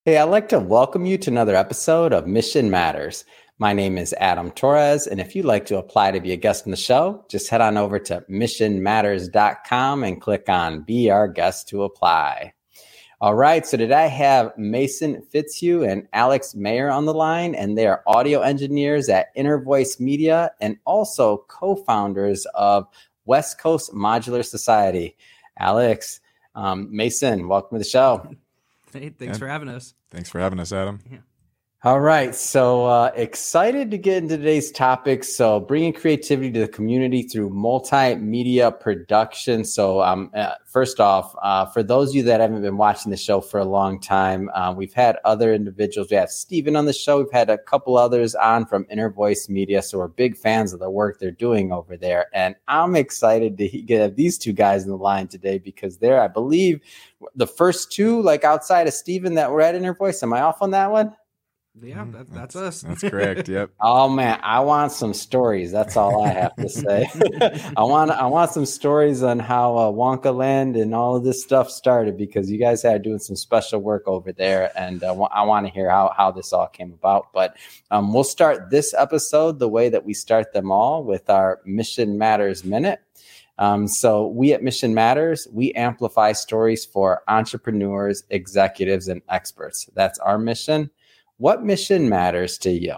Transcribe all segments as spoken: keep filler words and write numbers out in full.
Hey, I'd like to welcome you to another episode of Mission Matters. My name is Adam Torres, and if you'd like to apply to be a guest on the show, just head on over to mission matters dot com and click on Be Our Guest to apply. All right, so today I have Mason Fitzhugh and Alex Mayer on the line, and they are audio engineers at Inner Voice Media and also co-founders of West Coast Modular Society. Alex, um, Mason, welcome to the show. Hey, thanks yeah. for having us. Thanks for having us, Adam. Yeah. All right. So uh, excited to get into today's topic. So bringing creativity to the community through multimedia production. So um, uh, first off, uh, for those of you that haven't been watching the show for a long time, uh, we've had other individuals. We have Steven on the show. We've had a couple others on from Inner Voice Media. So we're big fans of the work they're doing over there. And I'm excited to get these two guys in the line today because they're, I believe, the first two, like outside of Steven, that were at Inner Voice. Am I off on that one? Yeah, that, that's, that's us. That's correct. Yep. Oh man, I want some stories. That's all I have to say. I want I want some stories on how uh, Wonka Land and all of this stuff started because you guys are doing some special work over there, and uh, I want to hear how how this all came about. But um, we'll start this episode the way that we start them all with our Mission Matters Minute. Um, so we at Mission Matters, we amplify stories for entrepreneurs, executives, and experts. That's our mission. What mission matters to you?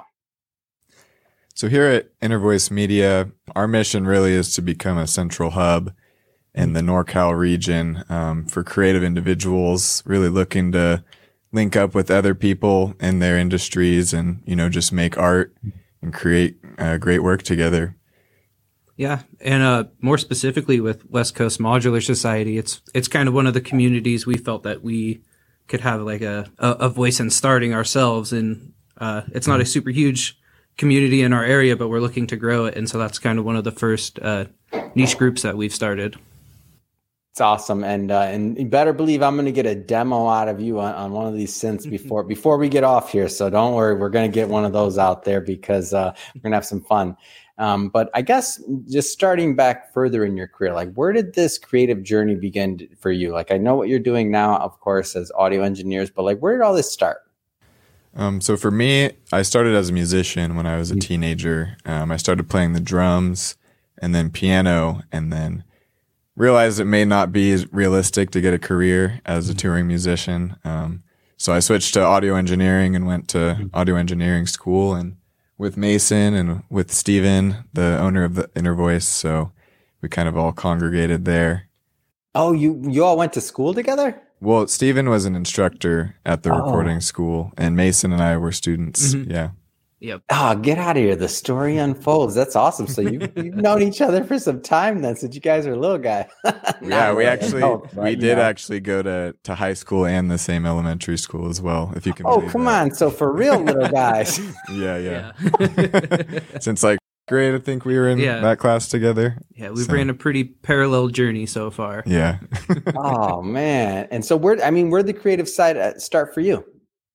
So here at Inner Voice Media, our mission really is to become a central hub in the NorCal region um, for creative individuals, really looking to link up with other people in their industries and, you know, just make art and create uh, great work together. Yeah, and uh, more specifically with West Coast Modular Society, it's it's kind of one of the communities we felt that we could have like a, a, a voice in starting ourselves. And uh, it's not a super huge community in our area, but we're looking to grow it. And so that's kind of one of the first uh, niche groups that we've started. It's awesome. And uh, and you better believe I'm going to get a demo out of you on, on one of these synths before before we get off here. So don't worry, we're going to get one of those out there because uh, we're going to have some fun. Um, but I guess just starting back further in your career, like where did this creative journey begin for you? Like I know what you're doing now, of course, as audio engineers, but like where did all this start? Um, so for me, I started as a musician when I was a teenager. Um, I started playing the drums and then piano, and then realized it may not be realistic to get a career as a touring musician. Um, so I switched to audio engineering and went to audio engineering school, and with Mason and with Steven, the owner of the Inner Voice. So we kind of all congregated there. Oh, you, you all went to school together? Well, Steven was an instructor at the oh. recording school, and Mason and I were students. Mm-hmm. Yeah. Yep. Oh, get out of here. The story unfolds. That's awesome. So you, you've known each other for some time then, since you guys are a little guy. yeah, we actually, know, we did yeah. actually go to, to high school and the same elementary school as well, if you can Oh, come that. on. So for real little guys. yeah, yeah. yeah. Since like grade, I think we were in yeah. that class together. Yeah, we've so. ran a pretty parallel journey so far. Yeah. oh, man. And so where, I mean, where'd the creative side start for you?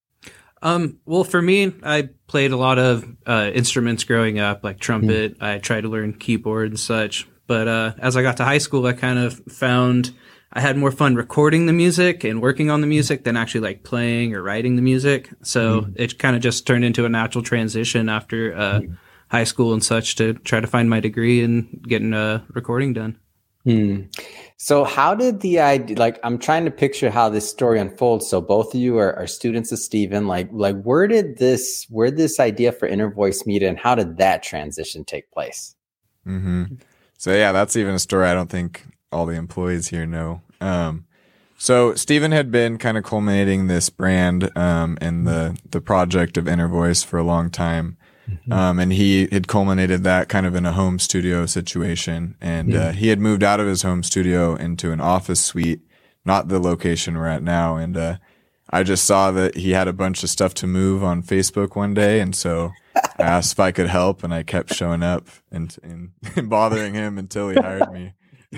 Um, well, for me, I played a lot of uh, instruments growing up, like trumpet. Mm. I tried to learn keyboard and such. But uh, as I got to high school, I kind of found I had more fun recording the music and working on the music than actually like playing or writing the music. So mm. it kind of just turned into a natural transition after uh, mm. high school and such to try to find my degree and getting uh, recording done. Hmm. So how did the idea, like, I'm trying to picture how this story unfolds. So both of you are, are students of Steven. Like, like where did this, where did this idea for Inner Voice meet and how did that transition take place? Mm-hmm. So yeah, that's even a story I don't think all the employees here know. Um, so Steven had been kind of culminating this brand um, and the, the project of Inner Voice for a long time. Mm-hmm. Um, and he had culminated that kind of in a home studio situation. And mm-hmm. uh, he had moved out of his home studio into an office suite, not the location we're at now. And uh, I just saw that he had a bunch of stuff to move on Facebook one day. And so I asked if I could help, and I kept showing up and, and, and bothering him until he hired me.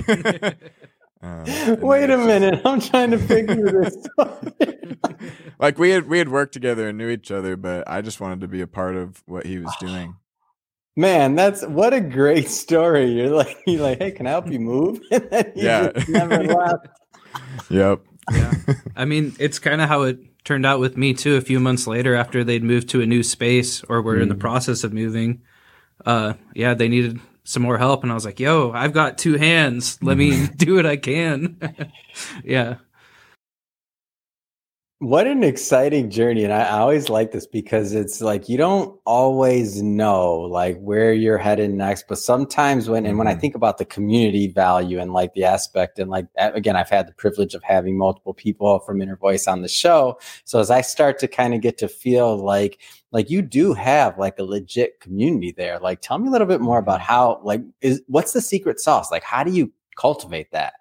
Um, Wait a minute, I'm trying to figure this out. Like we had we had worked together and knew each other, but I just wanted to be a part of what he was doing. Man, that's what a great story. You're like, you're like, hey, can I help you move? And then you yeah, just never left. Yep. Yeah, I mean, it's kind of how it turned out with me too. A few months later, after they'd moved to a new space or were mm. in the Mm. process of moving, uh, yeah, they needed some more help, and I was like, "Yo, I've got two hands. Let me do what I can." Yeah. What an exciting journey. And I, I always like this because it's like you don't always know like where you're headed next. But sometimes when and when I think about the community value and like the aspect, and like again, I've had the privilege of having multiple people from Inner Voice on the show. So as I start to kind of get to feel like like you do have like a legit community there. Like tell me a little bit more about how like is what's the secret sauce? Like how do you cultivate that?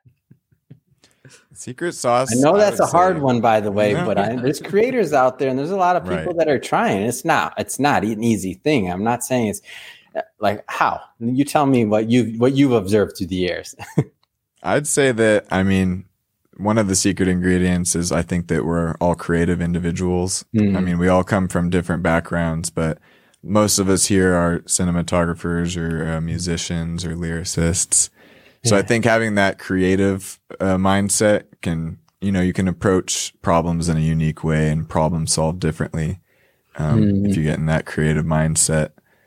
Secret sauce. I know that's I a hard say. one, by the way, No. but I, there's creators out there, and there's a lot of people Right. that are trying. It's not, it's not an easy thing. I'm not saying it's like how. You tell me what you what you've observed through the years. I'd say that, I mean, one of the secret ingredients is I think that we're all creative individuals. Mm. I mean, we all come from different backgrounds, but most of us here are cinematographers or uh, musicians or lyricists. So Yeah. I think having that creative uh, mindset can, you know, you can approach problems in a unique way and problem solve differently um, Mm. if you get in that creative mindset.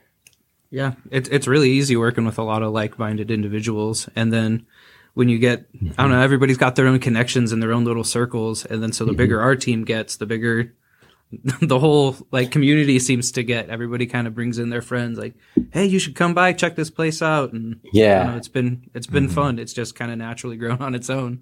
Yeah, it's it's really easy working with a lot of like-minded individuals, and then when you get, mm-hmm. I don't know, everybody's got their own connections and their own little circles, and then so the mm-hmm. bigger our team gets, the bigger the whole like community seems to get. Everybody kind of brings in their friends, like, "Hey, you should come by, check this place out." And yeah, I don't know, it's been it's been mm-hmm. fun. It's just kind of naturally grown on its own.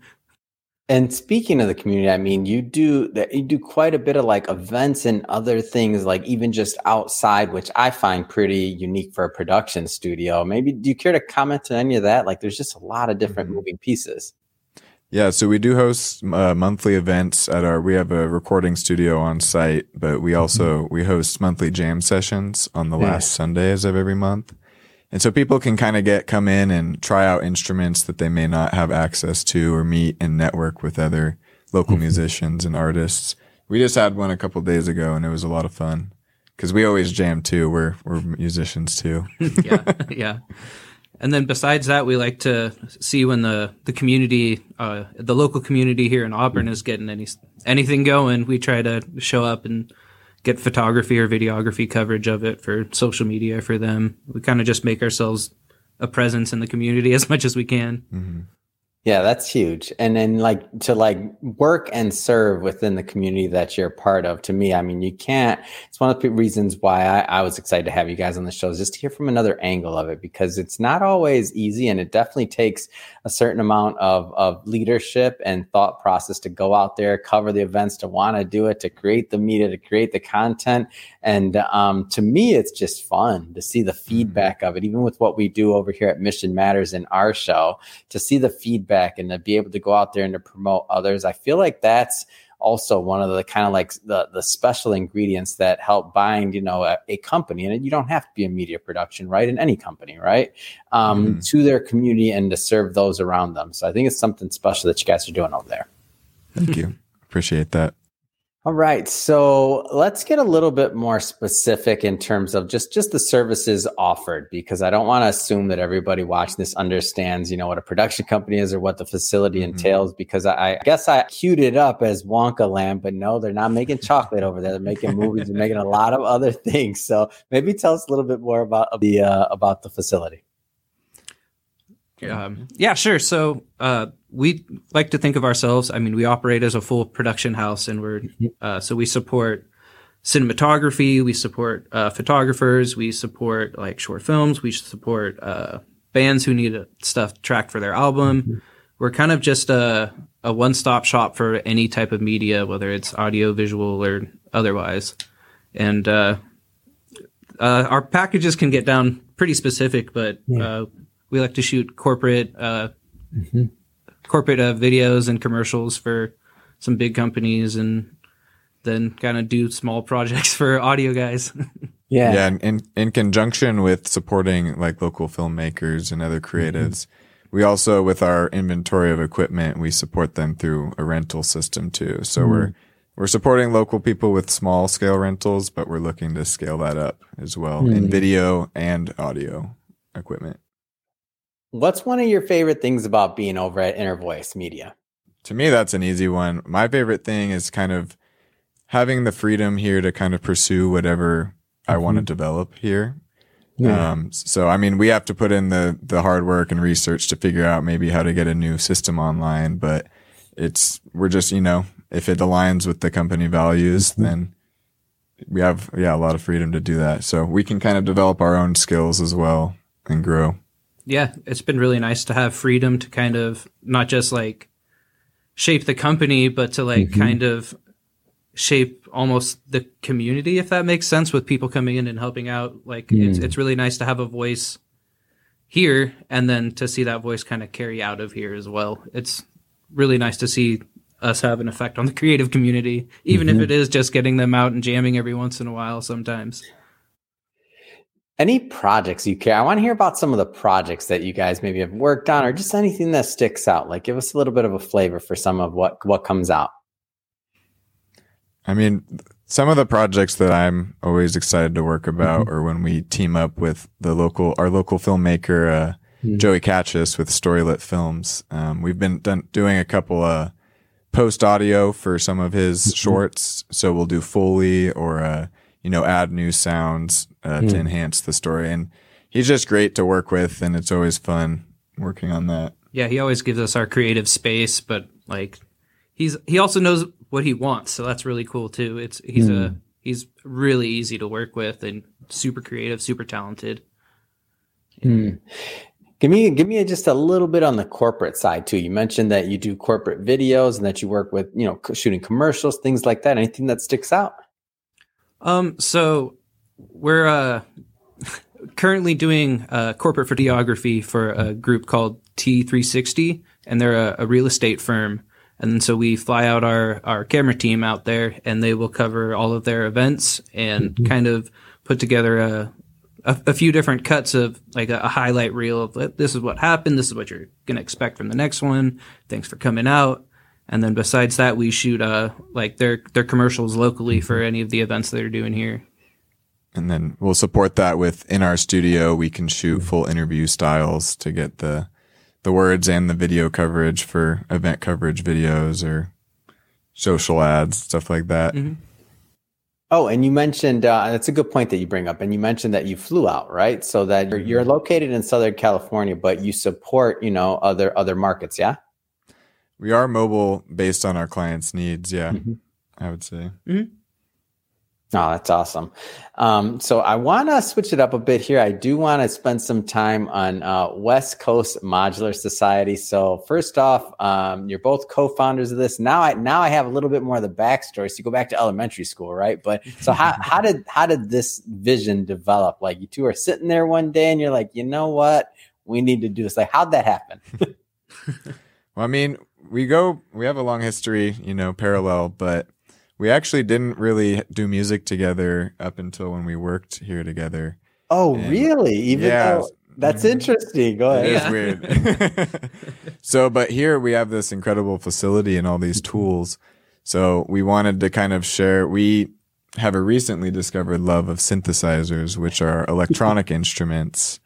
And speaking of the community, I mean, you do that. You do quite a bit of like events and other things, like even just outside, which I find pretty unique for a production studio. Maybe do you care to comment on any of that? Like, there's just a lot of different mm-hmm. moving pieces. Yeah, so we do host uh, monthly events at our. We have a recording studio on site, but we also mm-hmm. we host monthly jam sessions on the yeah. last Sundays of every month. And so people can kind of get, come in and try out instruments that they may not have access to, or meet and network with other local musicians and artists. We just had one a couple of days ago and it was a lot of fun because we always jam too. We're, we're musicians too. yeah. Yeah. And then besides that, we like to see when the, the community, uh, the local community here in Auburn is getting any, anything going. We try to show up and get photography or videography coverage of it for social media for them. We kind of just make ourselves a presence in the community as much as we can. Mm-hmm. Yeah, that's huge. And then like to like work and serve within the community that you're part of. To me, I mean, you can't, it's one of the reasons why I, I was excited to have you guys on the show, is just to hear from another angle of it, because it's not always easy. And it definitely takes a certain amount of, of leadership and thought process to go out there, cover the events, to want to do it, to create the media, to create the content. And um, to me, it's just fun to see the feedback of it, even with what we do over here at Mission Matters in our show, to see the feedback and to be able to go out there and to promote others. I feel like that's also one of the kind of like the, the special ingredients that help bind, you know, a, a company. And you don't have to be a media production, right? In any company, right? Um, mm-hmm. To their community and to serve those around them. So I think it's something special that you guys are doing over there. Thank you. Appreciate that. All right. So let's get a little bit more specific in terms of just, just the services offered, because I don't want to assume that everybody watching this understands, you know, what a production company is or what the facility mm-hmm. entails, because I, I guess I queued it up as Wonka Land, but no, they're not making chocolate over there. They're making movies and making a lot of other things. So maybe tell us a little bit more about the, uh, about the facility. Um, yeah, sure. So uh, we like to think of ourselves, I mean, we operate as a full production house, and we're uh, so we support cinematography, we support uh, photographers, we support like short films, we support uh, bands who need stuff tracked for their album. Mm-hmm. We're kind of just a, a one-stop shop for any type of media, whether it's audio, visual, or otherwise. And uh, uh, our packages can get down pretty specific, but yeah. uh, we like to shoot corporate uh, mm-hmm. corporate uh, videos and commercials for some big companies, and then kind of do small projects for audio guys. yeah. Yeah. And in, in conjunction with supporting like local filmmakers and other creatives, mm-hmm. we also, with our inventory of equipment, we support them through a rental system too. So mm-hmm. we're we're supporting local people with small scale rentals, but we're looking to scale that up as well mm-hmm. in video and audio equipment. What's one of your favorite things about being over at Inner Voice Media? To me, that's an easy one. My favorite thing is kind of having the freedom here to kind of pursue whatever mm-hmm. I want to develop here. Yeah. Um, so, I mean, we have to put in the, the hard work and research to figure out maybe how to get a new system online, but it's, we're just, you know, if it aligns with the company values, mm-hmm. then we have, yeah, a lot of freedom to do that. So we can kind of develop our own skills as well and grow. Yeah. It's been really nice to have freedom to kind of not just like shape the company, but to like mm-hmm. kind of shape almost the community, if that makes sense, with people coming in and helping out. Like mm. it's it's really nice to have a voice here and then to see that voice kind of carry out of here as well. It's really nice to see us have an effect on the creative community, even mm-hmm. if it is just getting them out and jamming every once in a while sometimes. Any projects you care? I want to hear about some of the projects that you guys maybe have worked on, or just anything that sticks out. Like give us a little bit of a flavor for some of what what comes out. I mean, some of the projects that I'm always excited to work about mm-hmm. are when we team up with the local, our local filmmaker, uh, mm-hmm. Joey Katchis with Storylit Films. Um, we've been done, doing a couple of post audio for some of his mm-hmm. shorts. So we'll do Foley or, uh, you know, add new sounds uh, mm-hmm. to enhance the story. And he's just great to work with, and it's always fun working on that. Yeah, he always gives us our creative space, but like he's he also knows what he wants, so that's really cool too. It's he's mm. a he's really easy to work with and super creative, super talented. Yeah. Mm. Give me give me just a little bit on the corporate side too. You mentioned that you do corporate videos and that you work with, you know, shooting commercials, things like that. Anything that sticks out? Um, so we're uh currently doing uh corporate videography for a group called T three sixty, and they're a, a real estate firm. And so we fly out our, our camera team out there, and they will cover all of their events and mm-hmm. kind of put together a, a, a few different cuts of like a, a highlight reel of this is what happened. This is what you're going to expect from the next one. Thanks for coming out. And then besides that, we shoot uh like their, their commercials locally for any of the events that they're doing here. And then we'll support that with in our studio. We can shoot full interview styles to get the the words and the video coverage for event coverage videos or social ads, stuff like that. Mm-hmm. Oh, and you mentioned, uh, that's a good point that you bring up. And you mentioned that you flew out, right? So that you're, you're located in Southern California, but you support, you know, other, other markets. Yeah. We are mobile based on our clients' needs. Yeah. Mm-hmm. I would say. Mm-hmm. Oh, that's awesome. Um, so I want to switch it up a bit here. I do want to spend some time on uh, West Coast Modular Society. So first off, um, you're both co-founders of this. Now I now I have a little bit more of the backstory. So you go back to elementary school, right? But so how how did how did this vision develop? Like you two are sitting there one day and you're like, you know what, we need to do this. Like, how'd that happen? Well, I mean, we go we have a long history, you know, parallel, but we actually didn't really do music together up until when we worked here together. Oh, and really? Even yeah, though that's interesting. Go ahead. It is weird. So, but here we have this incredible facility and all these tools. So we wanted to kind of share. We have a recently discovered love of synthesizers, which are electronic instruments.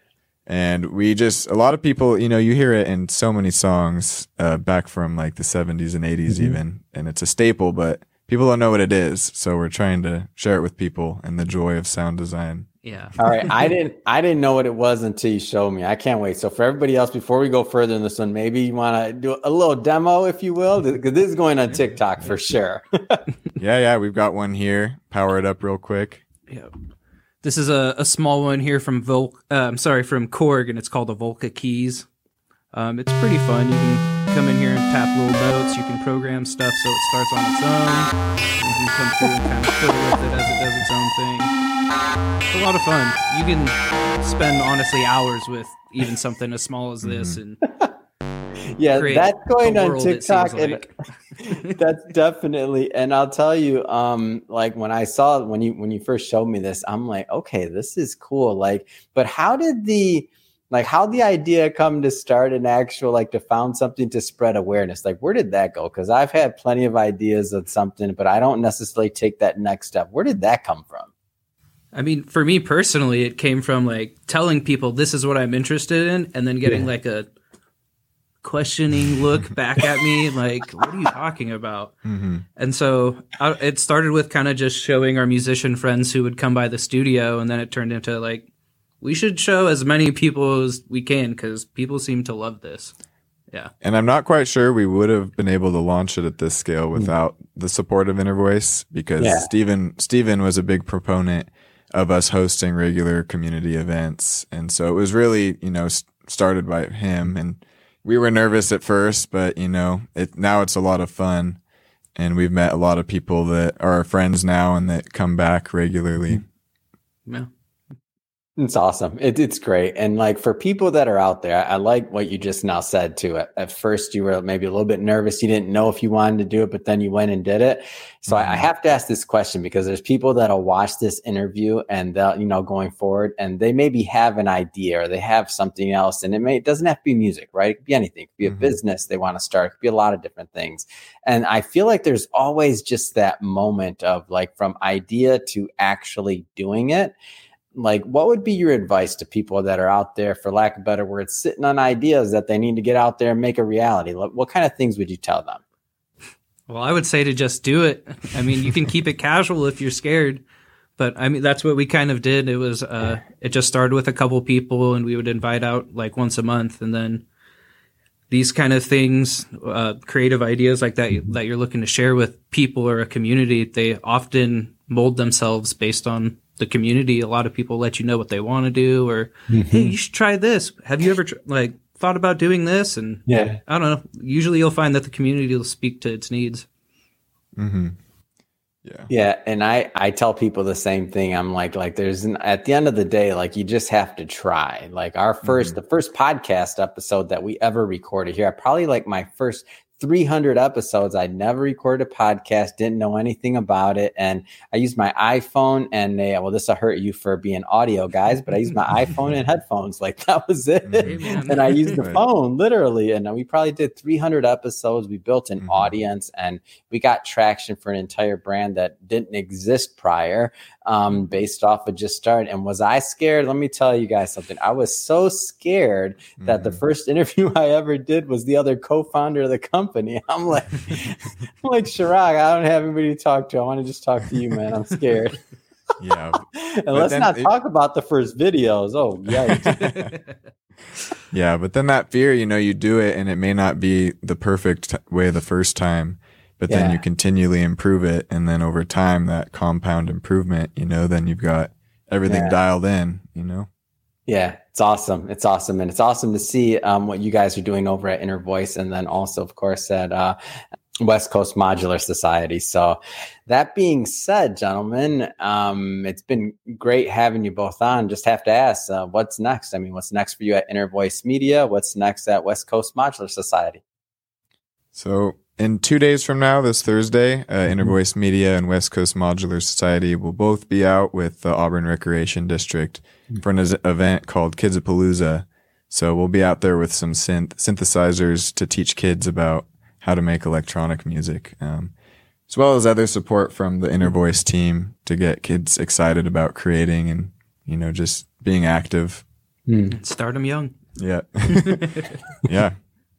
And we just, a lot of people, you know, you hear it in so many songs uh, back from like the seventies and eighties mm-hmm. even, and it's a staple, but people don't know what it is, so we're trying to share it with people and the joy of sound design. Yeah. All right. I didn't I didn't know what it was until you showed me. I can't wait. So for everybody else, before we go further in this one, maybe you want to do a little demo, if you will, because this is going on TikTok for sure. yeah, yeah. We've got one here. Power it up real quick. Yeah. This is a, a small one here from Vol. Uh, I'm sorry, from Korg, and it's called the Volca Keys. Um, it's pretty fun. You can come in here and tap little notes. You can program stuff so it starts on its own. You can come through and kind of fiddle with it as it does its own thing. It's a lot of fun. You can spend, honestly, hours with even something as small as this. Mm-hmm. and Yeah, that's going on TikTok. Like. And that's definitely, and I'll tell you, um, like when I saw, when you, when you first showed me this, I'm like, okay, this is cool. Like, but how did the, Like how the idea come to start an actual, like to found something to spread awareness? Like where did that go? Because I've had plenty of ideas of something, but I don't necessarily take that next step. Where did that come from? I mean, for me personally, it came from like telling people this is what I'm interested in, and then getting yeah. like a questioning look back at me like, what are you talking about? Mm-hmm. And so I, it started with kind of just showing our musician friends who would come by the studio, and then it turned into like, we should show as many people as we can because people seem to love this. Yeah. And I'm not quite sure we would have been able to launch it at this scale without the support of Intervoice, because Yeah. Stephen Stephen was a big proponent of us hosting regular community events. And so it was really, you know, s- started by him, and we were nervous at first, but you know, it now it's a lot of fun, and we've met a lot of people that are our friends now and that come back regularly. Yeah. It's awesome. It, it's great. And like for people that are out there, I like what you just now said too. At, at first you were maybe a little bit nervous. You didn't know if you wanted to do it, but then you went and did it. So mm-hmm. I, I have to ask this question because there's people that'll watch this interview and they'll, you know, going forward, and they maybe have an idea or they have something else, and it may, it doesn't have to be music, right? It could be anything. It could be a mm-hmm. business they want to start. It could be a lot of different things. And I feel like there's always just that moment of like from idea to actually doing it. Like, what would be your advice to people that are out there, for lack of better words, sitting on ideas that they need to get out there and make a reality? What kind of things would you tell them? Well, I would say to just do it. I mean, you can keep it casual if you're scared, but I mean, that's what we kind of did. It was, uh, it just started with a couple people, and we would invite out like once a month. And then these kind of things, uh, creative ideas like that, that you're looking to share with people or a community, they often mold themselves based on the community. A lot of people let you know what they want to do, or mm-hmm. hey, you should try this. Have you ever tr- like thought about doing this? And yeah, I don't know. Usually, you'll find that the community will speak to its needs. Mm-hmm. Yeah, yeah, and I I tell people the same thing. I'm like like there's an, at the end of the day, like you just have to try. Like our first mm-hmm. the first podcast episode that we ever recorded here, I probably like my first three hundred episodes. I never recorded a podcast, didn't know anything about it. And I used my iPhone and they, well, this will hurt you for being audio guys, but I used my iPhone and headphones. Like that was it. Mm-hmm. And I used the right. phone literally. And we probably did three hundred episodes. We built an mm-hmm. audience, and we got traction for an entire brand that didn't exist prior, um, based off of just start. And was I scared? Let me tell you guys something. I was so scared mm-hmm. that the first interview I ever did was the other co-founder of the company. I'm like, I'm like, Chirag, I don't have anybody to talk to. I want to just talk to you, man. I'm scared. Yeah. And let's not it, talk about the first videos. Oh, yikes. Yeah, but then that fear, you know, you do it and it may not be the perfect way the first time, but then yeah. you continually improve it. And then over time, that compound improvement, you know, then you've got everything yeah. dialed in, you know? Yeah, it's awesome. It's awesome. And it's awesome to see um, what you guys are doing over at Intervoice, and then also, of course, at uh, West Coast Modular Society. So that being said, gentlemen, um, it's been great having you both on. Just have to ask, uh, what's next? I mean, what's next for you at Intervoice Media? What's next at West Coast Modular Society? So in two days from now, this Thursday, uh, Intervoice Media and West Coast Modular Society will both be out with the Auburn Recreation District for an event called Kidsapalooza. So we'll be out there with some synth synthesizers to teach kids about how to make electronic music, um, as well as other support from the Intervoice team to get kids excited about creating and, you know, just being active. Mm. Start them young. Yeah. Yeah.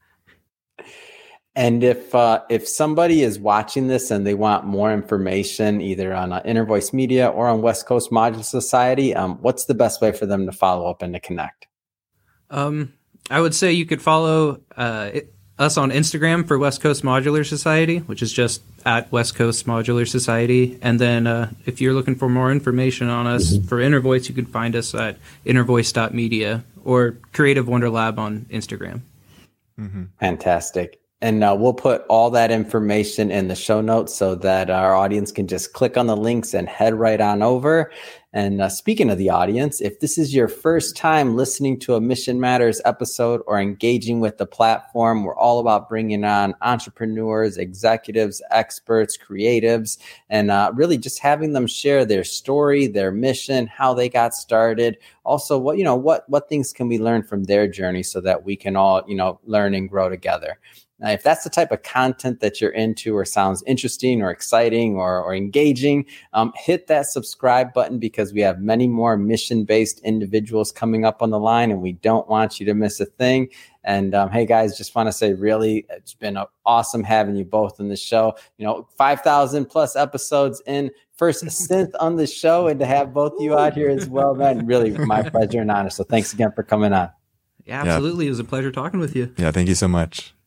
And if uh, if somebody is watching this and they want more information, either on uh, Intervoice Media or on West Coast Modular Society, um, what's the best way for them to follow up and to connect? Um, I would say you could follow uh, it, us on Instagram for West Coast Modular Society, which is just at West Coast Modular Society. And then uh, if you're looking for more information on us mm-hmm. for Intervoice, you can find us at intervoice dot media or Creative Wonder Lab on Instagram. Mm-hmm. Fantastic. And uh, we'll put all that information in the show notes so that our audience can just click on the links and head right on over. And uh, speaking of the audience, if this is your first time listening to a Mission Matters episode or engaging with the platform, we're all about bringing on entrepreneurs, executives, experts, creatives, and uh, really just having them share their story, their mission, how they got started. Also, what, you know, what, what things can we learn from their journey so that we can all, you know, learn and grow together. Now, if that's the type of content that you're into or sounds interesting or exciting or, or engaging, um, hit that subscribe button, because we have many more mission-based individuals coming up on the line, and we don't want you to miss a thing. And um, hey, guys, just want to say, really, it's been awesome having you both on the show. You know, five thousand plus episodes in, first synth on the show, and to have both of you out here as well, man, really my pleasure and honor. So thanks again for coming on. Yeah, absolutely. Yeah. It was a pleasure talking with you. Yeah, thank you so much.